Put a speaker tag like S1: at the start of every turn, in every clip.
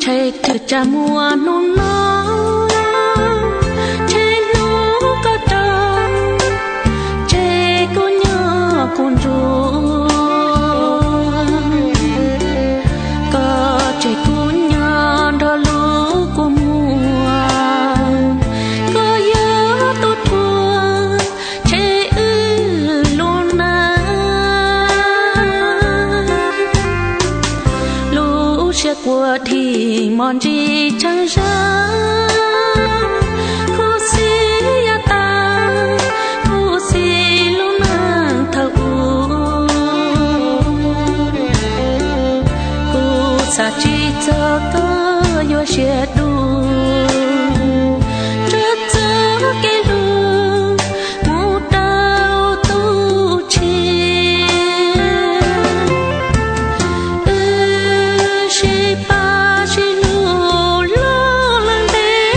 S1: chạy từ cha mùa nôn nó chạy lú có tròn chạy cô nhớ con ru có chạy cô nhớ đó lú của mùa có nhớ tôi thua chạy luôn na lú sẽ qua thì mòn gì chẳng ra cô xí ya ta cô xí luôn nàng thâu cô sa chi cho có yo sẽ đủ rất dễ cái lu mu đau tu chi she pa she lu lo lang de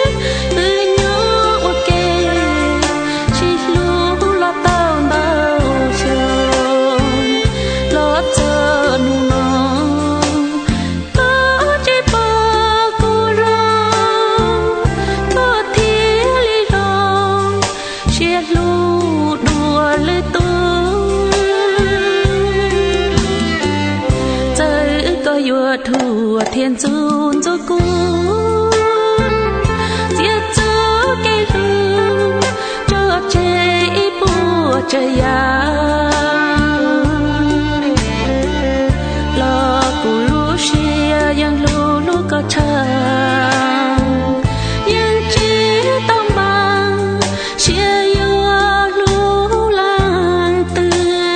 S1: nhớ ok she lu lo tao bao chôn lo chờ nu nó có chỉ bao cô rong có thiên lý rong she lu đùa lưỡi yo thua thiên dun cho cuốn giết cho cái lu cho chế bùa chơi ya lo cụ lu xia yang lu có chăng yang chỉ tâm bằng xia yo lu lang tư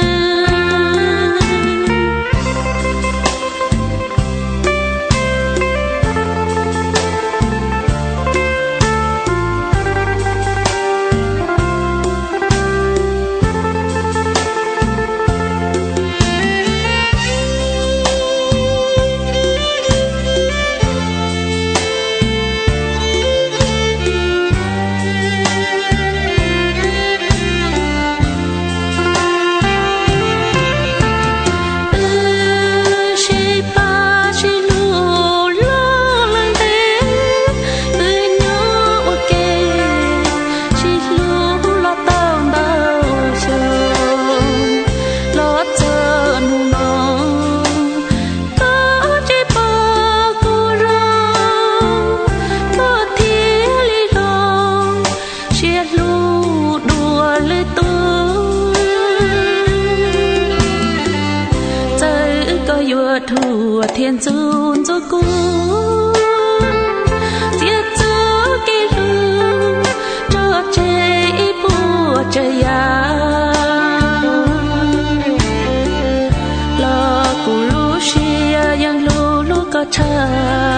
S1: thua thiên dun cho cuốn giết cho cái lu cho chế bùa chơi ya lo cụ lu xia yang lu có chờ